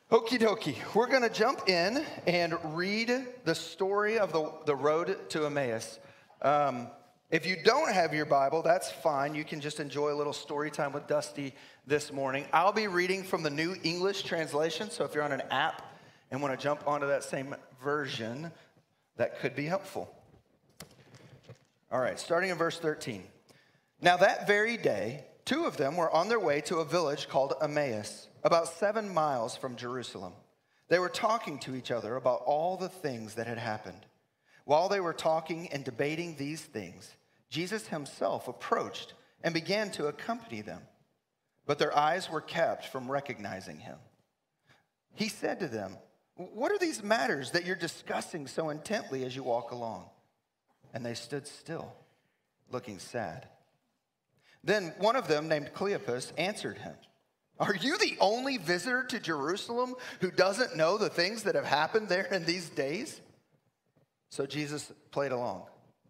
Okie dokie. We're going to jump in and read the story of the road to Emmaus. If you don't have your Bible, that's fine. You can just enjoy a little story time with Dusty this morning. I'll be reading from the New English Translation, so if you're on an app and want to jump onto that same version, that could be helpful. All right, starting in verse 13. Now that very day, two of them were on their way to a village called Emmaus, about 7 miles from Jerusalem. They were talking to each other about all the things that had happened. While they were talking and debating these things, Jesus himself approached and began to accompany them. But their eyes were kept from recognizing him. He said to them, "What are these matters that you're discussing so intently as you walk along?" And they stood still, looking sad. Then one of them, named Cleopas, answered him, "Are you the only visitor to Jerusalem who doesn't know the things that have happened there in these days?" So Jesus played along.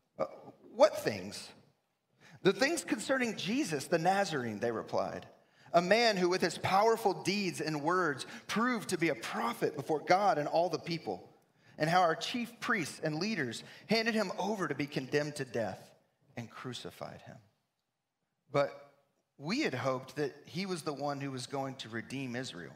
"What things?" "The things concerning Jesus the Nazarene," they replied. "A man who with his powerful deeds and words proved to be a prophet before God and all the people, and how our chief priests and leaders handed him over to be condemned to death and crucified him. But we had hoped that he was the one who was going to redeem Israel.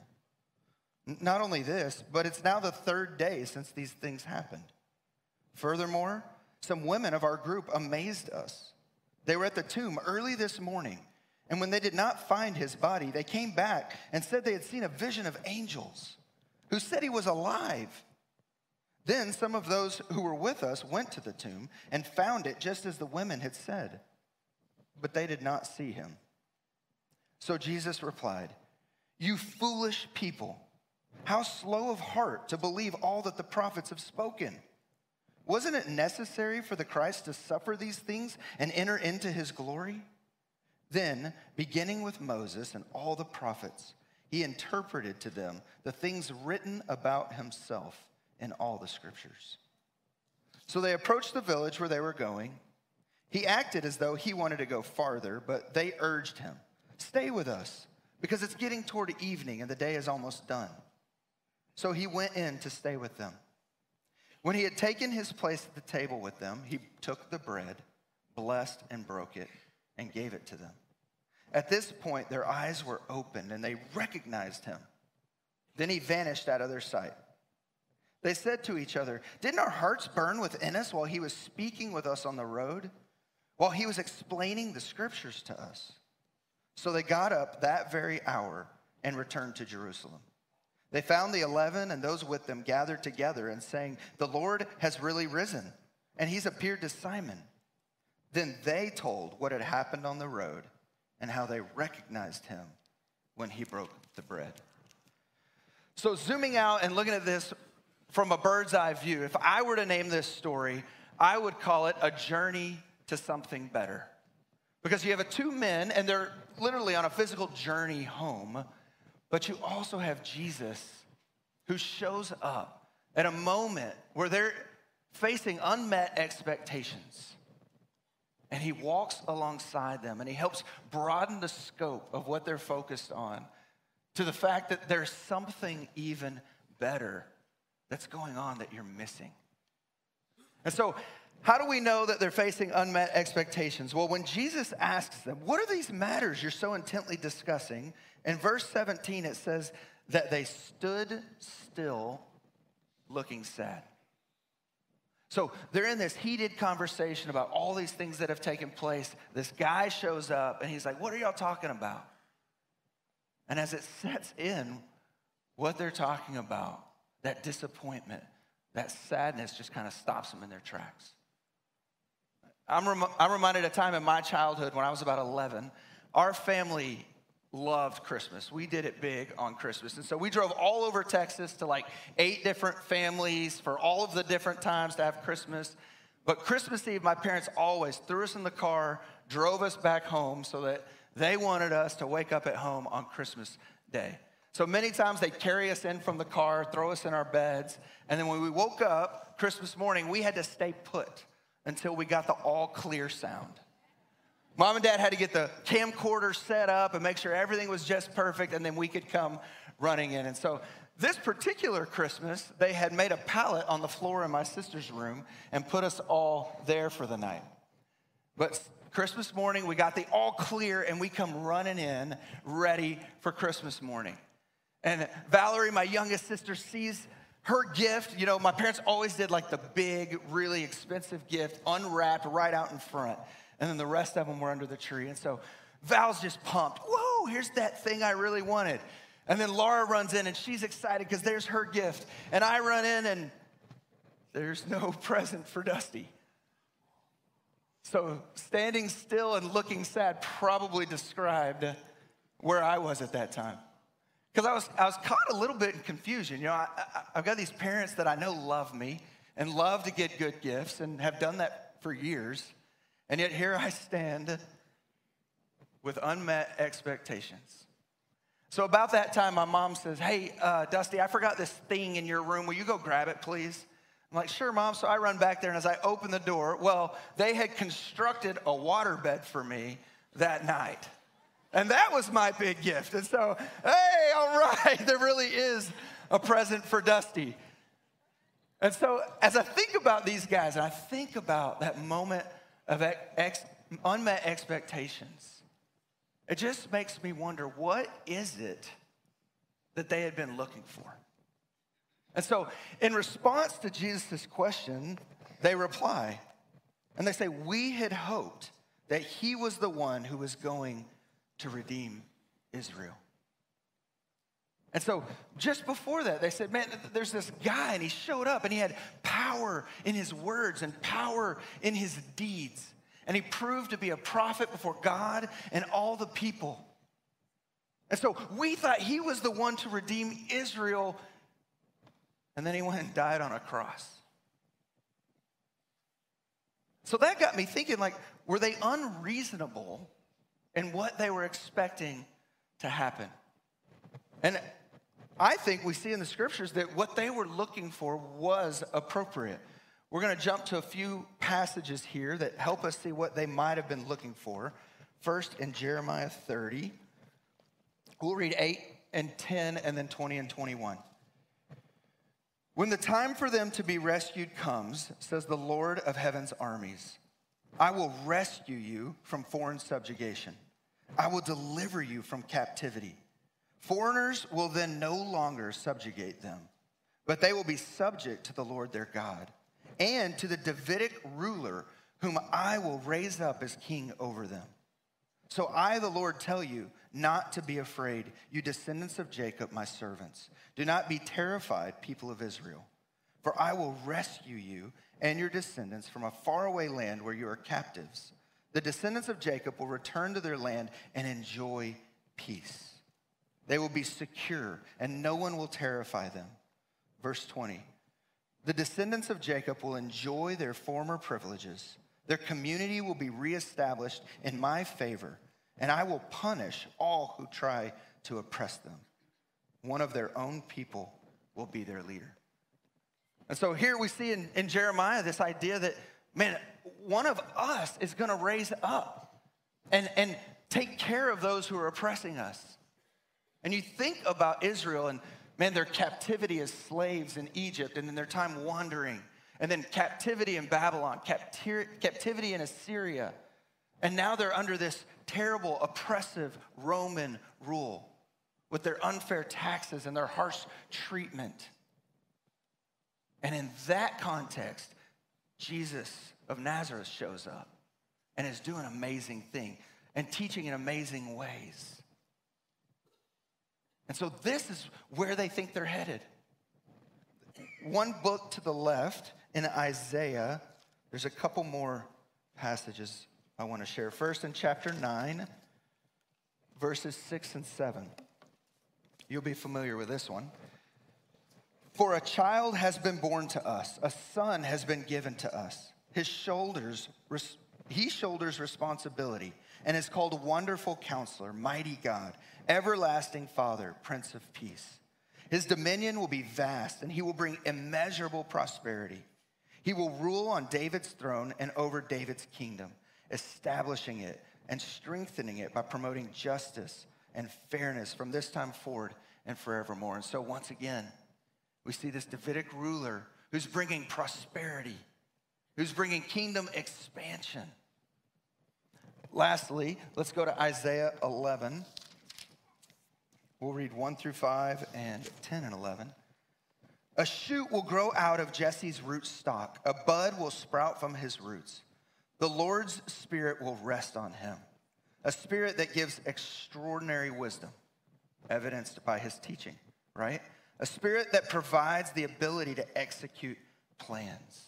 Not only this, but it's now the third day since these things happened. Furthermore, some women of our group amazed us. They were at the tomb early this morning, and when they did not find his body, they came back and said they had seen a vision of angels who said he was alive. Then some of those who were with us went to the tomb and found it just as the women had said, but they did not see him." So Jesus replied, "You foolish people, how slow of heart to believe all that the prophets have spoken. Wasn't it necessary for the Christ to suffer these things and enter into his glory?" Then, beginning with Moses and all the prophets, he interpreted to them the things written about himself in all the scriptures. So they approached the village where they were going. He acted as though he wanted to go farther, but they urged him, "Stay with us, because it's getting toward evening and the day is almost done." So he went in to stay with them. When he had taken his place at the table with them, he took the bread, blessed and broke it, and gave it to them. At this point, their eyes were opened and they recognized him. Then he vanished out of their sight. They said to each other, "Didn't our hearts burn within us while he was speaking with us on the road, while he was explaining the scriptures to us?" So they got up that very hour and returned to Jerusalem. They found the 11 and those with them gathered together and saying, "The Lord has really risen, and he's appeared to Simon." Then they told what had happened on the road and how they recognized him when he broke the bread. So zooming out and looking at this from a bird's eye view, if I were to name this story, I would call it A Journey to Something Better. Because you have two men, and they're literally on a physical journey home, but you also have Jesus who shows up at a moment where they're facing unmet expectations. And he walks alongside them, and he helps broaden the scope of what they're focused on to the fact that there's something even better that's going on that you're missing. And so, how do we know that they're facing unmet expectations? Well, when Jesus asks them, "What are these matters you're so intently discussing?" In verse 17, it says that they stood still looking sad. So they're in this heated conversation about all these things that have taken place. This guy shows up and he's like, "What are y'all talking about?" And as it sets in what they're talking about, that disappointment, that sadness just kind of stops them in their tracks. I'm reminded of a time in my childhood when I was about 11. Our family loved Christmas. We did it big on Christmas. And so we drove all over Texas to like 8 different families for all of the different times to have Christmas. But Christmas Eve, my parents always threw us in the car, drove us back home so that they wanted us to wake up at home on Christmas Day. So many times they'd carry us in from the car, throw us in our beds. And then when we woke up Christmas morning, we had to stay put until we got the all clear sound. Mom and Dad had to get the camcorder set up and make sure everything was just perfect, and then we could come running in. And so this particular Christmas, they had made a pallet on the floor in my sister's room and put us all there for the night. But Christmas morning, we got the all clear, and we come running in ready for Christmas morning. And Valerie, my youngest sister, sees her gift. You know, my parents always did like the big, really expensive gift, unwrapped right out in front. And then the rest of them were under the tree. And so Val's just pumped. Whoa, here's that thing I really wanted. And then Laura runs in, and she's excited because there's her gift. And I run in, and there's no present for Dusty. So standing still and looking sad probably described where I was at that time. Because I was caught a little bit in confusion. You know, I've got these parents that I know love me and love to get good gifts and have done that for years. And yet here I stand with unmet expectations. So about that time, my mom says, hey, Dusty, I forgot this thing in your room. Will you go grab it, please? I'm like, sure, Mom. So I run back there, and as I open the door, well, they had constructed a waterbed for me that night. And that was my big gift. And so, hey, all right, there really is a present for Dusty. And so as I think about these guys, and I think about that moment of unmet expectations, it just makes me wonder, what is it that they had been looking for? And so in response to Jesus' question, they reply, and they say, we had hoped that he was the one who was going to redeem Israel. And so just before that, they said, man, there's this guy, and he showed up, and he had power in his words and power in his deeds. And he proved to be a prophet before God and all the people. And so we thought he was the one to redeem Israel. And then he went and died on a cross. So that got me thinking, like, were they unreasonable in what they were expecting to happen? And I think we see in the scriptures that what they were looking for was appropriate. We're going to jump to a few passages here that help us see what they might have been looking for. First, in Jeremiah 30, we'll read 8 and 10 and then 20 and 21. When the time for them to be rescued comes, says the Lord of heaven's armies, I will rescue you from foreign subjugation. I will deliver you from captivity. Foreigners will then no longer subjugate them, but they will be subject to the Lord their God and to the Davidic ruler whom I will raise up as king over them. So I, the Lord, tell you not to be afraid, you descendants of Jacob, my servants. Do not be terrified, people of Israel, for I will rescue you and your descendants from a faraway land where you are captives. The descendants of Jacob will return to their land and enjoy peace. They will be secure, and no one will terrify them. Verse 20, the descendants of Jacob will enjoy their former privileges. Their community will be reestablished in my favor, and I will punish all who try to oppress them. One of their own people will be their leader. And so here we see in Jeremiah this idea that, man, one of us is going to raise up and take care of those who are oppressing us. And you think about Israel and, man, their captivity as slaves in Egypt, and then their time wandering, and then captivity in Babylon, captivity in Assyria. And now they're under this terrible, oppressive Roman rule with their unfair taxes and their harsh treatment. And in that context, Jesus of Nazareth shows up and is doing an amazing thing and teaching in amazing ways. And so this is where they think they're headed. One book to the left in Isaiah, there's a couple more passages I want to share. First in chapter 9, verses 6 and 7. You'll be familiar with this one. For a child has been born to us, a son has been given to us. He shoulders responsibility and is called Wonderful Counselor, Mighty God, Everlasting Father, Prince of Peace. His dominion will be vast, and he will bring immeasurable prosperity. He will rule on David's throne and over David's kingdom, establishing it and strengthening it by promoting justice and fairness from this time forward and forevermore. And so once again, we see this Davidic ruler who's bringing prosperity, who's bringing kingdom expansion. Lastly, let's go to Isaiah 11. We'll read 1 through 5 and 10 and 11. A shoot will grow out of Jesse's root stock. A bud will sprout from his roots. The Lord's Spirit will rest on him, a spirit that gives extraordinary wisdom, evidenced by his teaching, right? A spirit that provides the ability to execute plans,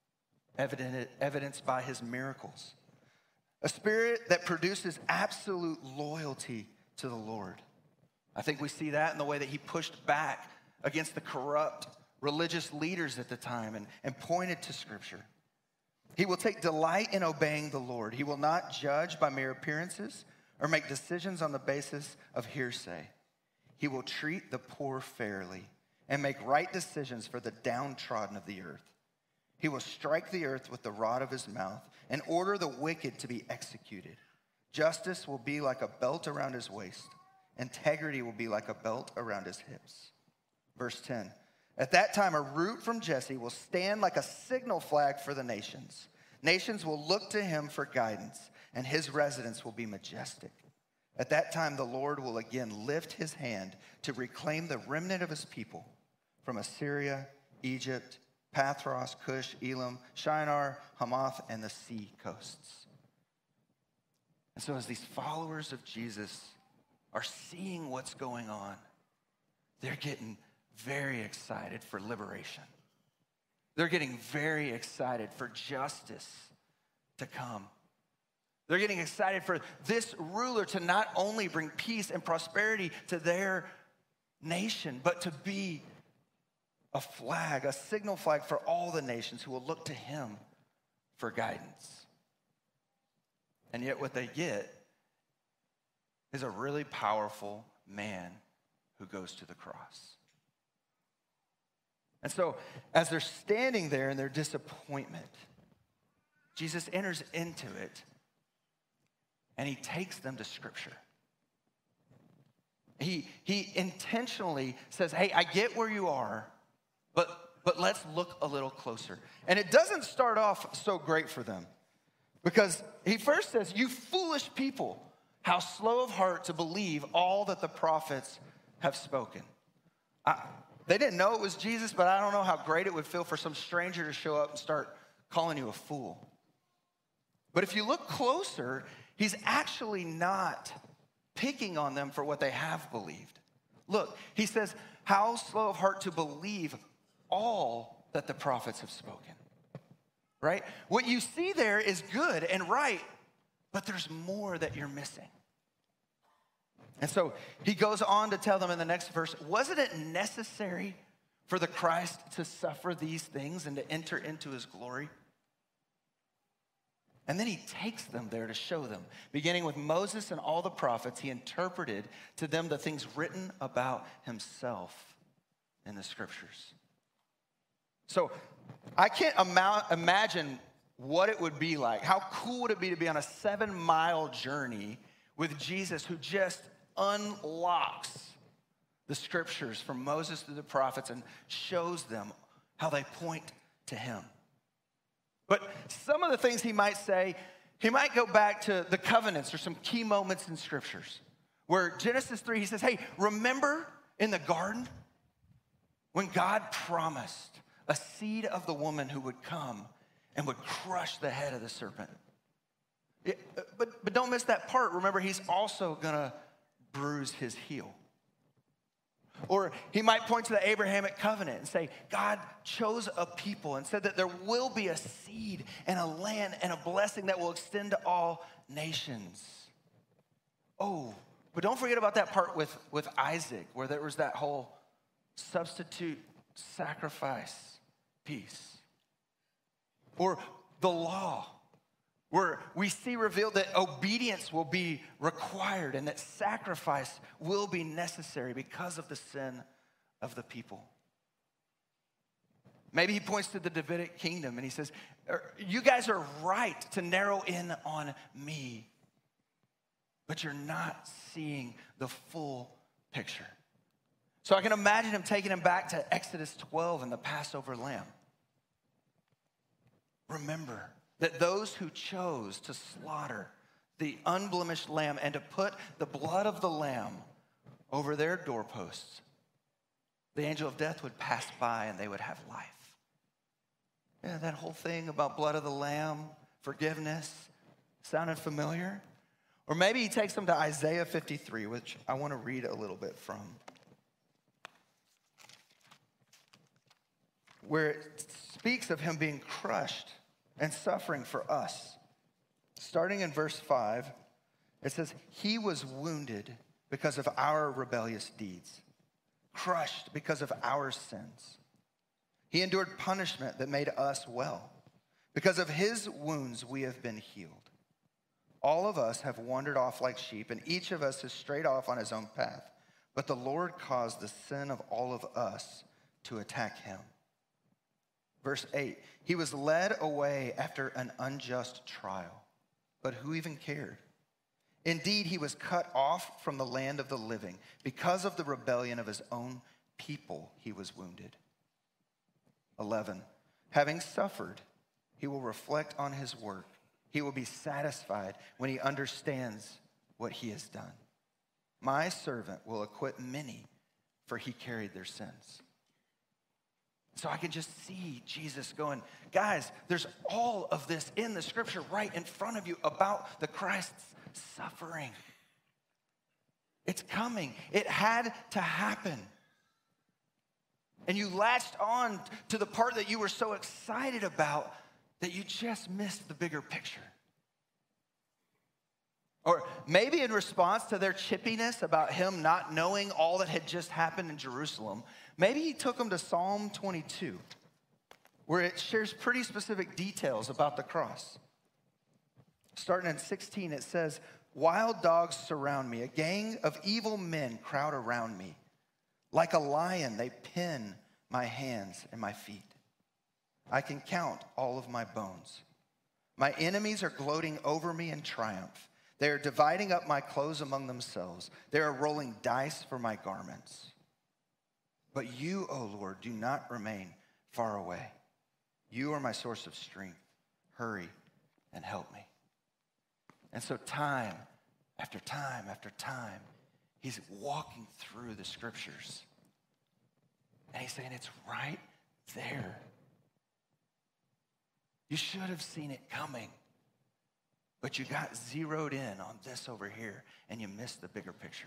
evidenced by his miracles. A spirit that produces absolute loyalty to the Lord. I think we see that in the way that he pushed back against the corrupt religious leaders at the time and pointed to Scripture. He will take delight in obeying the Lord. He will not judge by mere appearances or make decisions on the basis of hearsay. He will treat the poor fairly and make right decisions for the downtrodden of the earth. He will strike the earth with the rod of his mouth and order the wicked to be executed. Justice will be like a belt around his waist. Integrity will be like a belt around his hips. Verse 10, at that time, a root from Jesse will stand like a signal flag for the nations. Nations will look to him for guidance, and his residence will be majestic. At that time, the Lord will again lift his hand to reclaim the remnant of his people from Assyria, Egypt, Pathros, Cush, Elam, Shinar, Hamath, and the sea coasts. And so as these followers of Jesus are seeing what's going on, they're getting very excited for liberation. They're getting very excited for justice to come. They're getting excited for this ruler to not only bring peace and prosperity to their nation, but to be a flag, a signal flag for all the nations who will look to him for guidance. And yet what they get is a really powerful man who goes to the cross. And so as they're standing there in their disappointment, Jesus enters into it and he takes them to Scripture. He intentionally says, hey, I get where you are, but let's look a little closer. And it doesn't start off so great for them, because he first says, you foolish people, how slow of heart to believe all that the prophets have spoken. They didn't know it was Jesus, but I don't know how great it would feel for some stranger to show up and start calling you a fool. But if you look closer, he's actually not picking on them for what they have believed. Look, he says, how slow of heart to believe all that the prophets have spoken, right? What you see there is good and right, but there's more that you're missing. And so he goes on to tell them in the next verse, wasn't it necessary for the Christ to suffer these things and to enter into his glory? And then he takes them there to show them. Beginning with Moses and all the prophets, he interpreted to them the things written about himself in the Scriptures. So I can't imagine what it would be like. How cool would it be to be on a 7-mile journey with Jesus, who just unlocks the Scriptures from Moses to the prophets and shows them how they point to him. But some of the things he might say, he might go back to the covenants or some key moments in Scriptures, where Genesis 3, he says, hey, remember in the garden when God promised a seed of the woman who would come and would crush the head of the serpent. But don't miss that part. Remember, he's also going to bruise his heel. Or he might point to the Abrahamic covenant and say, God chose a people and said that there will be a seed and a land and a blessing that will extend to all nations. Oh, but don't forget about that part with Isaac, where there was that whole substitute sacrifice piece. Or the law, where we see revealed that obedience will be required and that sacrifice will be necessary because of the sin of the people. Maybe he points to the Davidic kingdom and he says, you guys are right to narrow in on me, but you're not seeing the full picture. So I can imagine him taking him back to Exodus 12 and the Passover lamb. Remember that those who chose to slaughter the unblemished lamb and to put the blood of the lamb over their doorposts, the angel of death would pass by and they would have life. Yeah, that whole thing about blood of the lamb, forgiveness, sounded familiar? Or maybe he takes them to Isaiah 53, which I want to read a little bit from, where it speaks of him being crushed and suffering for us. Starting in verse 5, it says, he was wounded because of our rebellious deeds, crushed because of our sins. He endured punishment that made us well. Because of his wounds, we have been healed. All of us have wandered off like sheep, and each of us has strayed off on his own path. But the Lord caused the sin of all of us to attack him. Verse 8, he was led away after an unjust trial, but who even cared? Indeed, he was cut off from the land of the living. Because of the rebellion of his own people, he was wounded. 11, having suffered, he will reflect on his work. He will be satisfied when he understands what he has done. My servant will acquit many, for he carried their sins. So I can just see Jesus going, guys, there's all of this in the scripture right in front of you about the Christ's suffering. It's coming. It had to happen. And you latched on to the part that you were so excited about that you just missed the bigger picture. Or maybe in response to their chippiness about him not knowing all that had just happened in Jerusalem, maybe he took them to Psalm 22, where it shares pretty specific details about the cross. Starting in 16, it says, wild dogs surround me. A gang of evil men crowd around me. Like a lion, they pin my hands and my feet. I can count all of my bones. My enemies are gloating over me in triumph. They are dividing up my clothes among themselves. They are rolling dice for my garments. But you, O Lord, do not remain far away. You are my source of strength. Hurry and help me. And so time after time after time, he's walking through the scriptures. And he's saying, it's right there. You should have seen it coming. But you got zeroed in on this over here, and you missed the bigger picture.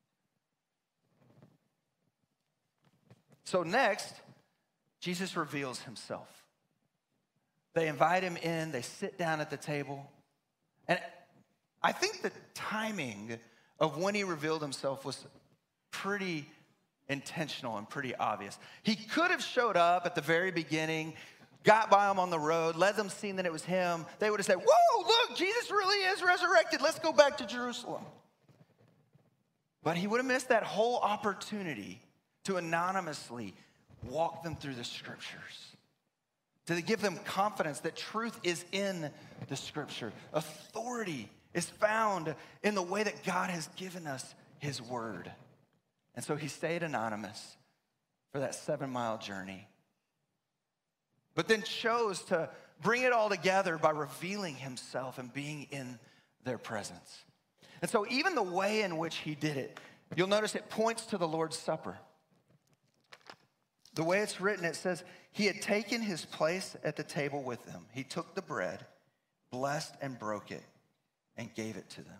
So next, Jesus reveals himself. They invite him in. They sit down at the table. And I think the timing of when he revealed himself was pretty intentional and pretty obvious. He could have showed up at the very beginning, got by them on the road, led them seeing that it was him. They would have said, whoa, look, Jesus really is resurrected. Let's go back to Jerusalem. But he would have missed that whole opportunity to anonymously walk them through the scriptures, to give them confidence that truth is in the scripture. Authority is found in the way that God has given us his word. And so he stayed anonymous for that 7-mile journey, but then chose to bring it all together by revealing himself and being in their presence. And so even the way in which he did it, you'll notice it points to the Lord's Supper. The way it's written, it says, he had taken his place at the table with them. He took the bread, blessed and broke it, and gave it to them.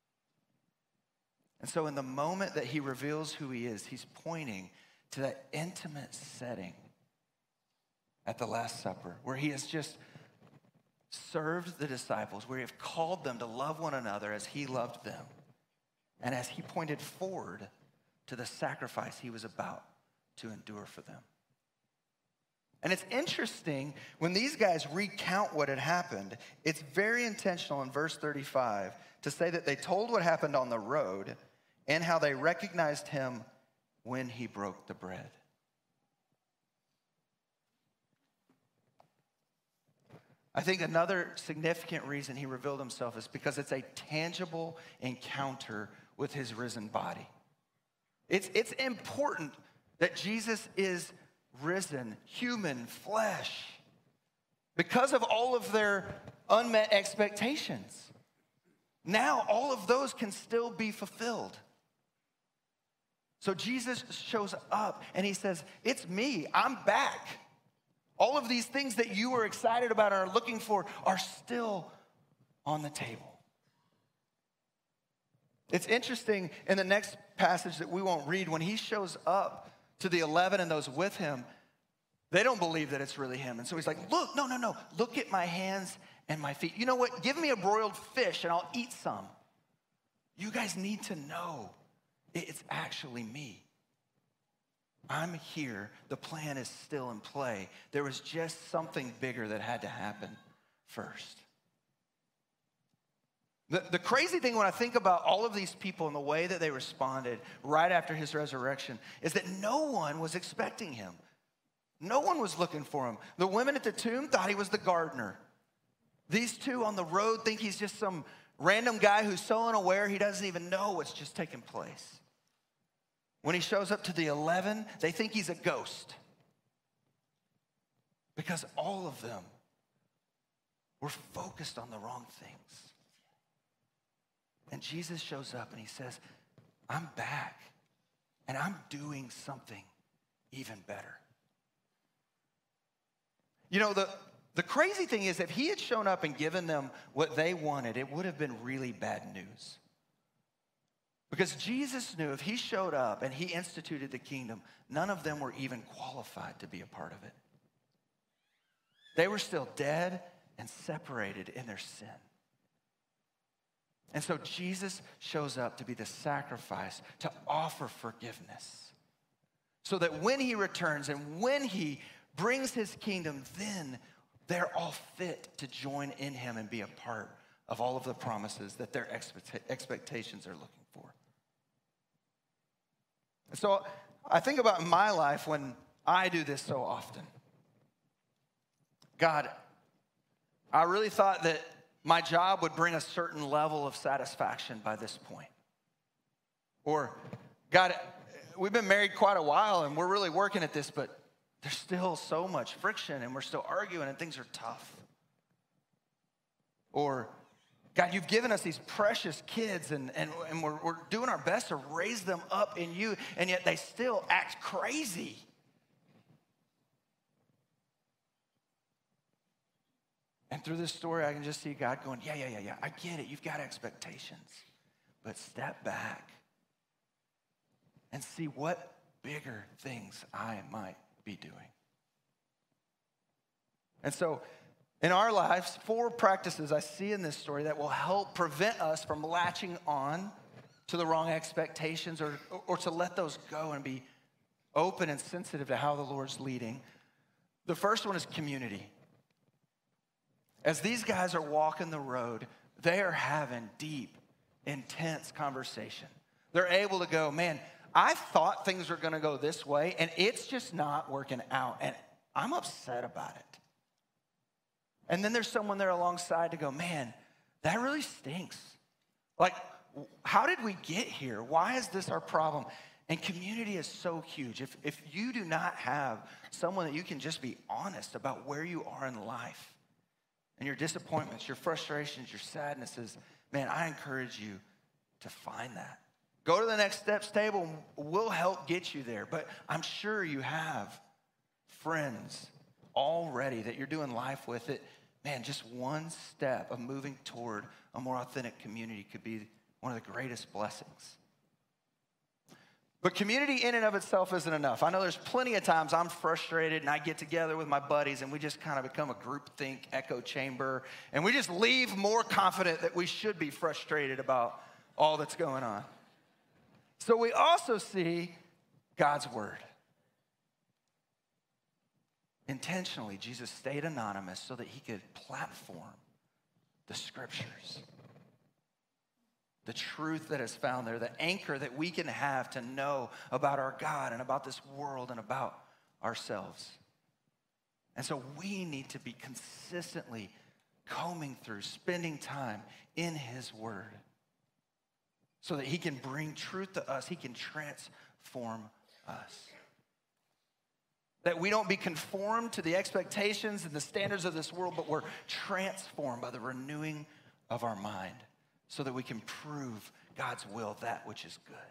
And so in the moment that he reveals who he is, he's pointing to that intimate setting at the Last Supper, where he has just served the disciples, where he has called them to love one another as he loved them, and as he pointed forward to the sacrifice he was about to endure for them. And it's interesting, when these guys recount what had happened, it's very intentional in verse 35 to say that they told what happened on the road and how they recognized him when he broke the bread. I think another significant reason he revealed himself is because it's a tangible encounter with his risen body. It's important that Jesus is risen, human, flesh, because of all of their unmet expectations. Now all of those can still be fulfilled. So Jesus shows up and he says, it's me, I'm back. All of these things that you were excited about and are looking for are still on the table. It's interesting in the next passage that we won't read, when he shows up to the 11 and those with him, they don't believe that it's really him. And so he's like, look, no, look at my hands and my feet. You know what? Give me a broiled fish and I'll eat some. You guys need to know it's actually me. I'm here. The plan is still in play. There was just something bigger that had to happen first. The crazy thing when I think about all of these people and the way that they responded right after his resurrection is that no one was expecting him. No one was looking for him. The women at the tomb thought he was the gardener. These two on the road think he's just some random guy who's so unaware he doesn't even know what's just taking place. When he shows up to the 11, they think he's a ghost. Because all of them were focused on the wrong things. And Jesus shows up and he says, I'm back and I'm doing something even better. You know, the crazy thing is if he had shown up and given them what they wanted, it would have been really bad news. Because Jesus knew if he showed up and he instituted the kingdom, none of them were even qualified to be a part of it. They were still dead and separated in their sin. And so Jesus shows up to be the sacrifice, to offer forgiveness. So that when he returns and when he brings his kingdom, then they're all fit to join in him and be a part of all of the promises that their expectations are looking for. And so I think about my life when I do this so often. God, I really thought that my job would bring a certain level of satisfaction by this point. Or, God, we've been married quite a while and we're really working at this, but there's still so much friction and we're still arguing and things are tough. Or, God, you've given us these precious kids and we're doing our best to raise them up in you, and yet they still act crazy. And through this story, I can just see God going, yeah, I get it. You've got expectations. But step back and see what bigger things I might be doing. And so in our lives, 4 practices I see in this story that will help prevent us from latching on to the wrong expectations or to let those go and be open and sensitive to how the Lord's leading. The first one is community. As these guys are walking the road, they are having deep, intense conversation. They're able to go, man, I thought things were going to go this way, and it's just not working out, and I'm upset about it. And then there's someone there alongside to go, man, that really stinks. Like, how did we get here? Why is this our problem? And community is so huge. If you do not have someone that you can just be honest about where you are in life, and your disappointments, your frustrations, your sadnesses, man, I encourage you to find that. Go to the Next Steps table. We'll help get you there. But I'm sure you have friends already that you're doing life with it. Man, just one step of moving toward a more authentic community could be one of the greatest blessings. But community in and of itself isn't enough. I know there's plenty of times I'm frustrated and I get together with my buddies and we just kind of become a groupthink echo chamber and we just leave more confident that we should be frustrated about all that's going on. So we also see God's word. Intentionally, Jesus stayed anonymous so that he could platform the scriptures. The truth that is found there, the anchor that we can have to know about our God and about this world and about ourselves. And so we need to be consistently combing through, spending time in his word so that he can bring truth to us. He can transform transform us. That we don't be conformed to the expectations and the standards of this world, but we're transformed by the renewing of our mind so that we can prove God's will, that which is good.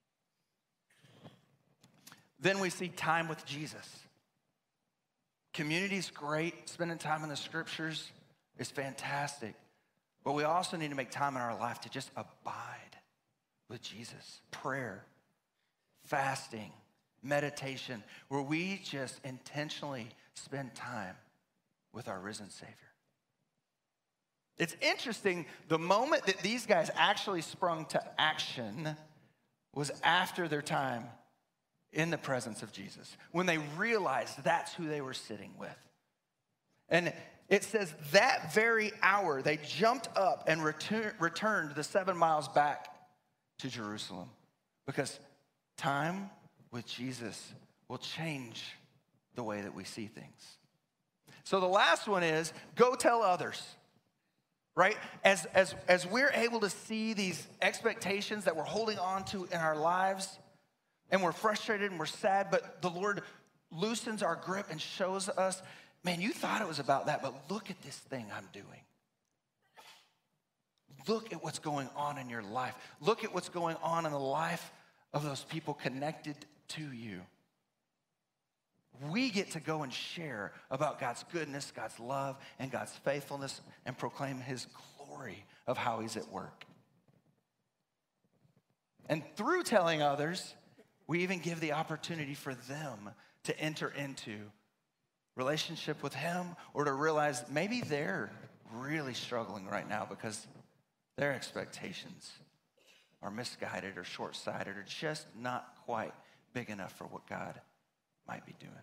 Then we see time with Jesus. Community's great. Spending time in the scriptures is fantastic. But we also need to make time in our life to just abide with Jesus. Prayer, fasting, meditation, where we just intentionally spend time with our risen Savior. It's interesting, the moment that these guys actually sprung to action was after their time in the presence of Jesus, when they realized that's who they were sitting with. And it says that very hour, they jumped up and returned the 7 miles back to Jerusalem, because time with Jesus will change the way that we see things. So the last one is go tell others, right? As we're able to see these expectations that we're holding on to in our lives, and we're frustrated and we're sad, but the Lord loosens our grip and shows us, man, you thought it was about that, but look at this thing I'm doing. Look at what's going on in your life. Look at what's going on in the life of those people connected to you. We get to go and share about God's goodness, God's love, and God's faithfulness, and proclaim his glory of how he's at work. And through telling others, we even give the opportunity for them to enter into relationship with him, or to realize maybe they're really struggling right now because their expectations are misguided or short-sighted or just not quite big enough for what God might be doing.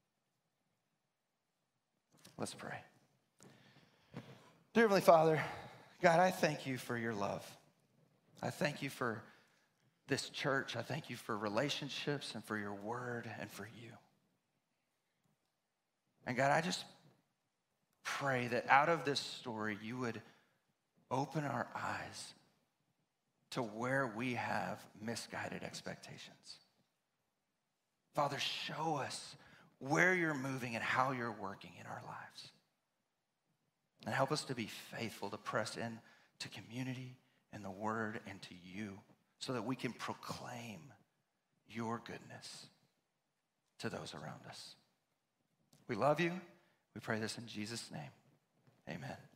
Let's pray. Dear Heavenly Father, God, I thank you for your love. I thank you for this church. I thank you for relationships and for your word and for you. And God, I just pray that out of this story, you would open our eyes to where we have misguided expectations. Father, show us where you're moving and how you're working in our lives. And help us to be faithful, to press in to community and the word and to you, so that we can proclaim your goodness to those around us. We love you. We pray this in Jesus' name. Amen.